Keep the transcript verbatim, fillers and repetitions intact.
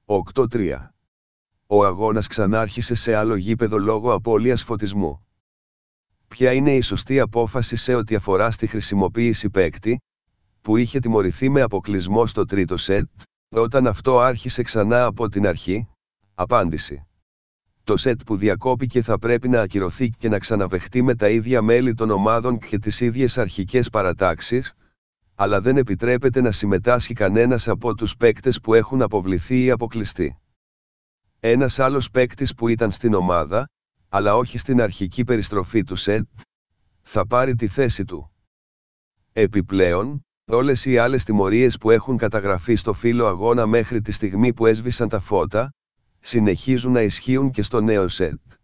οκτώ τρία. Ο αγώνας ξανάρχισε σε άλλο γήπεδο λόγω απώλειας φωτισμού. Ποια είναι η σωστή απόφαση σε ό,τι αφορά στη χρησιμοποίηση παίκτη, που είχε τιμωρηθεί με αποκλεισμό στο τρίτο σετ, όταν αυτό άρχισε ξανά από την αρχή? Απάντηση. Το σετ που διακόπηκε θα πρέπει να ακυρωθεί και να ξαναπαιχτεί με τα ίδια μέλη των ομάδων και τις ίδιες αρχικές παρατάξεις, αλλά δεν επιτρέπεται να συμμετάσχει κανένας από τους παίκτες που έχουν αποβληθεί ή αποκλειστεί. Ένας άλλος παίκτης που ήταν στην ομάδα, αλλά όχι στην αρχική περιστροφή του σετ, θα πάρει τη θέση του. Επιπλέον, όλες οι άλλες τιμωρίες που έχουν καταγραφεί στο φύλλο αγώνα μέχρι τη στιγμή που έσβησαν τα φώτα, συνεχίζουν να ισχύουν και στο νέο σετ.